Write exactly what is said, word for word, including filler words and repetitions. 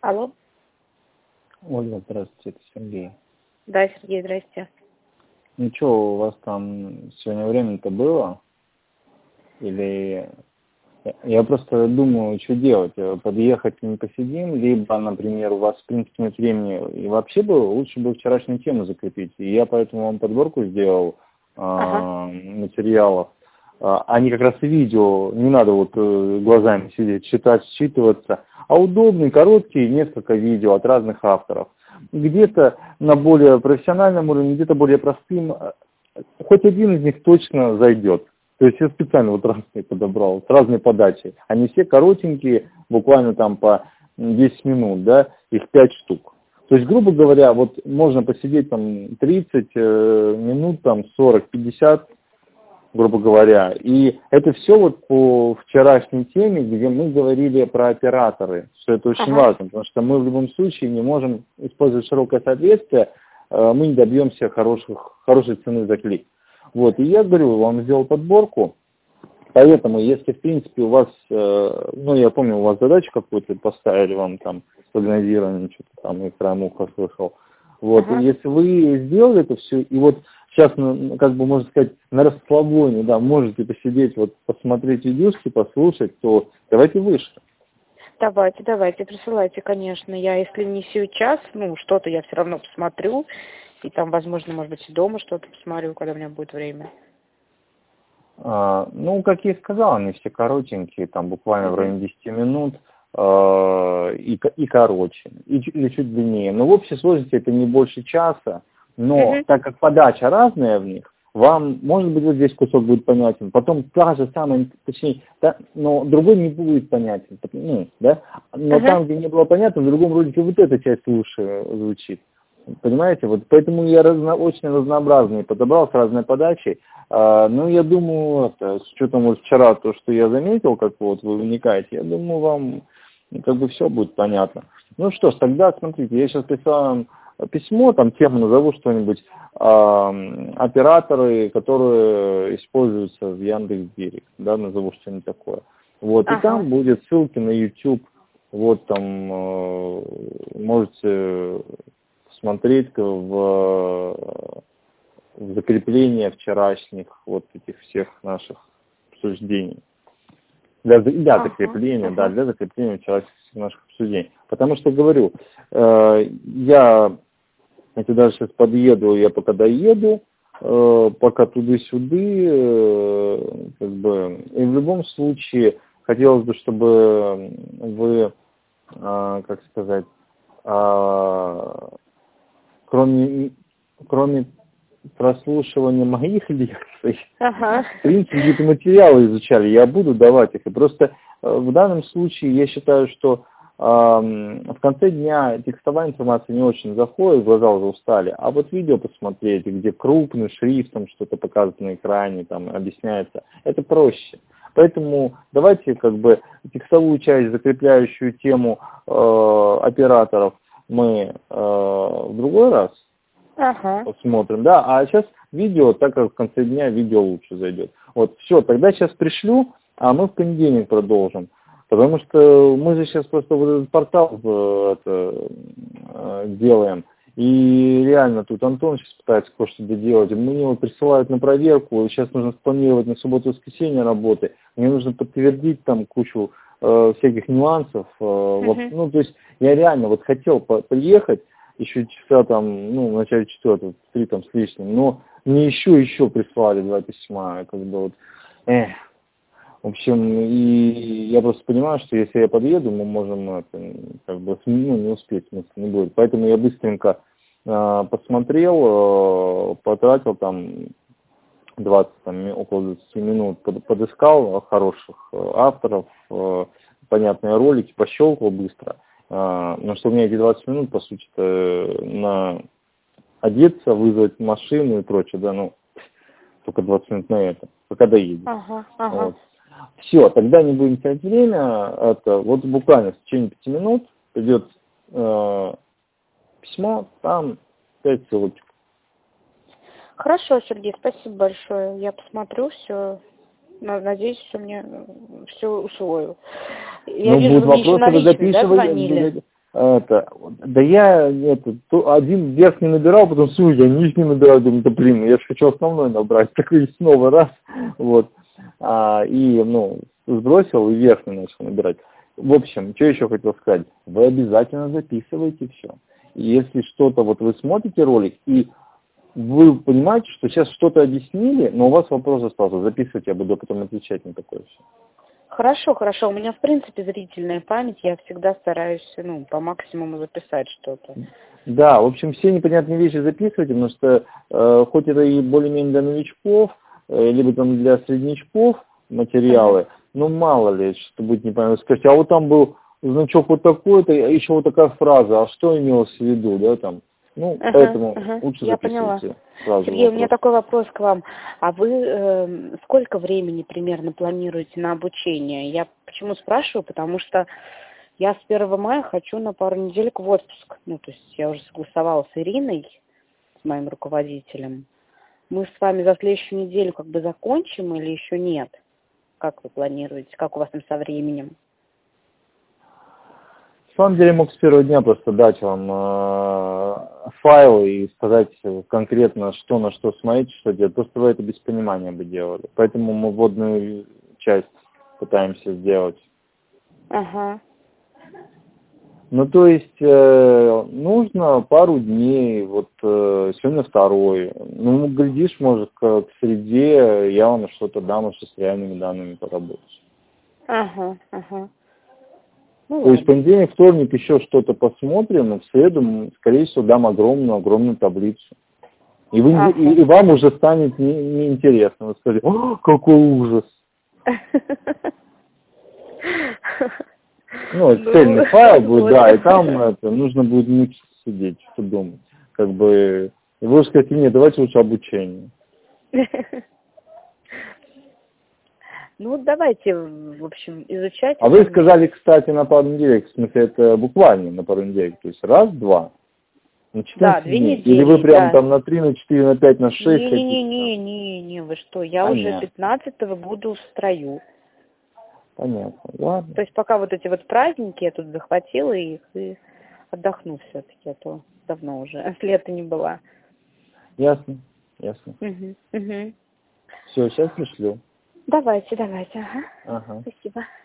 Алло. Ольга, здравствуйте, это Сергей. Да, Сергей, здрасте. Ну что, у вас там сегодня время-то было? Или... Я просто думаю, что делать. Подъехать не посидим, либо, например, у вас, в принципе, нет времени, и вообще бы лучше бы вчерашнюю тему закрепить. И я поэтому вам подборку сделал Ага. э, материалов. Они как раз и видео, не надо вот глазами сидеть, читать, считываться, а удобные, короткие, несколько видео от разных авторов. Где-то на более профессиональном уровне, где-то более простым. Хоть один из них точно зайдет. То есть я специально вот разные подобрал, с разной подачей. Они все коротенькие, буквально там по десять минут, да, их пять штук. То есть, грубо говоря, вот можно посидеть там тридцать минут, там сорок пятьдесят, грубо говоря. И это все вот по вчерашней теме, где мы говорили про операторы, что это очень Ага. важно, потому что мы в любом случае не можем использовать широкое соответствие, мы не добьемся хороших, хорошей цены за клик. Вот, и я говорю, вам сделал подборку, поэтому, если, в принципе, у вас, ну, я помню, у вас задачу какую-то поставили вам там, с прогнозированием, что-то там, и краем уха слышал. Вот, Ага. и если вы сделали это все, и вот сейчас, ну, как бы, можно сказать, на расслабоне, да, можете посидеть, вот, посмотреть видюшки, послушать, то давайте выше. Давайте, давайте, присылайте, конечно. Я, если не сейчас, ну, что-то я все равно посмотрю. И там, возможно, может быть, и дома что-то посмотрю, когда у меня будет время. А, ну, как я и сказал, они все коротенькие, там буквально Угу. в районе десяти минут, э, и, и короче, и, или чуть длиннее. Но в общей сложности это не больше часа, но Угу. так как подача разная в них, вам, может быть, вот здесь кусок будет понятен, потом та же самая, точнее, та, но другой не будет понятен, ну, да, но Угу. там, где не было понятно, в другом ролике вот эта часть лучше звучит. Понимаете, вот поэтому я разно, очень разнообразные подобрал с разной подачей. А, ну, я думаю, это, с учетом вот вчера то, что я заметил, как вот вы вникаете, я думаю, вам ну, как бы все будет понятно. Ну что ж, тогда смотрите, я сейчас прислал вам письмо, там тему назову что-нибудь, а, операторы, которые используются в Яндекс.Директ, да, назову что-нибудь такое. Вот, и Ага. там будет ссылки на YouTube, вот там э, можете смотреть в, в закрепление вчерашних вот этих всех наших обсуждений. Для, для Ага. закрепления, да, Ага. для закрепления вчерашних наших обсуждений. Потому что, говорю, э, я, если даже сейчас подъеду, я пока доеду, э, пока туда-сюда, э, как бы, и в любом случае хотелось бы, чтобы вы, э, как сказать, э, Кроме, кроме прослушивания моих лекций, Ага. в принципе, какие-то материалы изучали, я буду давать их. И просто э, в данном случае я считаю, что э, в конце дня текстовая информация не очень заходит, глаза уже устали, а вот видео посмотреть, где крупным шрифтом что-то показано на экране, там объясняется, это проще. Поэтому давайте как бы текстовую часть, закрепляющую тему э, операторов, мы э, в другой раз Ага. посмотрим, да, а сейчас видео, так как в конце дня видео лучше зайдет. Вот, все, тогда сейчас пришлю, а мы в понедельник продолжим. Потому что мы же сейчас просто вот этот портал э, это, э, делаем, и реально тут Антон сейчас пытается кое-что доделать, мне его присылают на проверку, сейчас нужно спланировать на субботу и воскресенье работы, мне нужно подтвердить там кучу э, всяких нюансов, э, вот, Угу. ну, то есть я реально вот хотел по- приехать, еще часа там, ну, в начале четвертого, три там с лишним, но мне еще, еще прислали два письма, как бы вот, эх. В общем, и я просто понимаю, что если я подъеду, мы можем это, как бы, ну, не успеть, смысла не будет. Поэтому я быстренько э, посмотрел, э, потратил там двадцать, там, около двадцати минут, под, подыскал хороших э, авторов, э, понятные ролики, пощелкал быстро. Э, потому что у меня эти двадцать минут, по сути, на одеться, вызвать машину и прочее, да, ну, только двадцать минут на это, пока доедет. Ага. Ага. Вот. Все, тогда не будем терять время. Это вот буквально в течение пяти минут придет э, письмо, там пять ссылочек. Хорошо, Сергей, спасибо большое. Я посмотрю все. Надеюсь, что мне все усвою. Я Ну, вижу, будут вы мне еще вопросы, на вы личный, да, звонили? записывайте. Это, да я это, то один верх не набирал, потом слушай, я нижний набирал, думаю, да блин, я же хочу основной набрать, такой снова раз, вот, а, и, ну, сбросил и верхний начал набирать. В общем, что еще хотел сказать, вы обязательно записывайте все. Если что-то, вот вы смотрите ролик, и вы понимаете, что сейчас что-то объяснили, но у вас вопрос остался, записывайте, я буду потом отвечать на такое все. Хорошо, хорошо. У меня, в принципе, зрительная память. Я всегда стараюсь, ну, по максимуму записать что-то. Да, в общем, все непонятные вещи записывайте, потому что э, хоть это и более-менее для новичков, э, либо там для среднячков материалы, uh-huh. но мало ли, что будет непонятно. Скажите, а вот там был значок вот такой-то, а еще вот такая фраза, а что имелось в виду, да, там? Ну, uh-huh, поэтому uh-huh. лучше Я записывайте. Поняла. Сергей, у меня такой вопрос к вам. А вы э, сколько времени примерно планируете на обучение? Я почему спрашиваю? Потому что я с первого мая хочу на пару неделек в отпуск. Ну, то есть я уже согласовала с Ириной, с моим руководителем. Мы с вами за следующую неделю как бы закончим или еще нет? Как вы планируете? Как у вас там со временем? На самом деле мог с первого дня просто дать вам э, файл и сказать конкретно, что на что смотреть, что делать. Просто вы это без понимания бы делали. Поэтому мы вводную часть пытаемся сделать. Ага. Ну, то есть, э, нужно пару дней, вот э, сегодня второй. Ну, глядишь, может, к, к среде я вам что-то дам, уже с реальными данными поработать. Ага, ага. Ну, То ладно. есть, в понедельник, вторник еще что-то посмотрим, но в среду, скорее всего, дам огромную-огромную таблицу. И, вы, Ага. и, и вам уже станет не, неинтересно. Вы скажете, о, какой ужас. Ну, это цельный файл будет, да, и там это, нужно будет мучиться сидеть, что думать. Как бы, и вы скажете, нет, давайте лучше обучение. Ну, давайте, в общем, изучать. А вы сказали, кстати, на пару недель, в смысле, это буквально на пару недель, то есть раз, два, на четырнадцать Да, две дней. недели. Или вы прям да. там на три, на четыре, на пять, на шесть хотите? Не-не-не, вы что, я Понятно. уже пятнадцатого буду в строю. Понятно, ладно. То есть пока вот эти вот праздники, я тут захватила их и отдохну все-таки, а то давно уже, с лета не была. Ясно, ясно. Угу, угу. Все, сейчас пришлю. Давайте, давайте, ага. Ага. Спасибо.